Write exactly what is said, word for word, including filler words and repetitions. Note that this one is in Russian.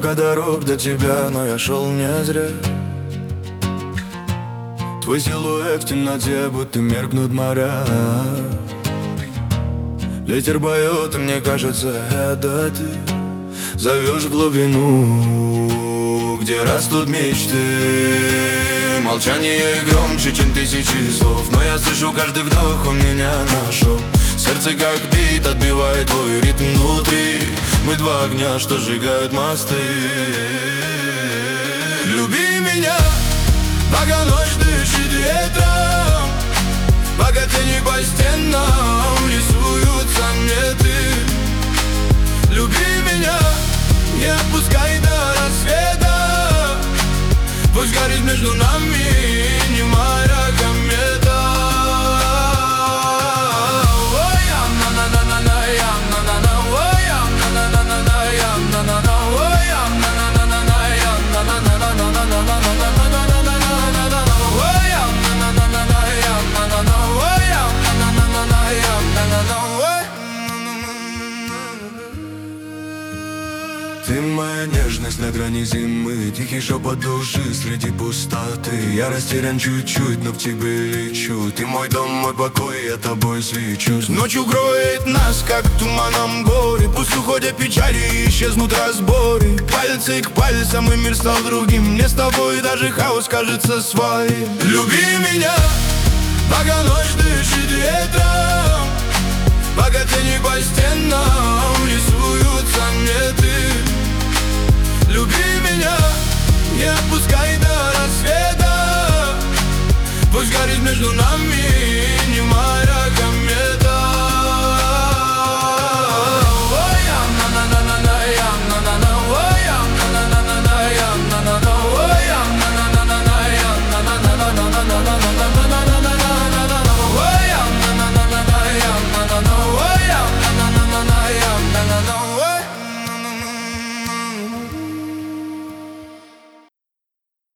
Столько дорог до тебя, но я шел не зря. Твой силуэт в темноте, будто меркнут моря. Ветер поет, и мне кажется, это ты зовешь в глубину, где растут мечты. Молчание громче, чем тысячи слов, но я слышу каждый вдох, он меня нашел. Сердце как бит, отбивает твой ритм внутри. Мы два огня, что сжигают мосты. Люби меня, пока ночь дышит ветром, пока тени по стенам рисуются меты. Люби меня, не отпускай до рассвета. Пусть горит между нами немая комета. Ты моя нежность на грани зимы, тихий шепот души среди пустоты. Я растерян чуть-чуть, но в тебе лечу. Ты мой дом, мой покой, я тобой свечусь. Ночь укроет нас, как туманом горы. Пусть уходят печали и исчезнут разборы. Пальцы к пальцам, и мир стал другим. Мне с тобой даже хаос кажется своим. Люби меня, пока ночь дышит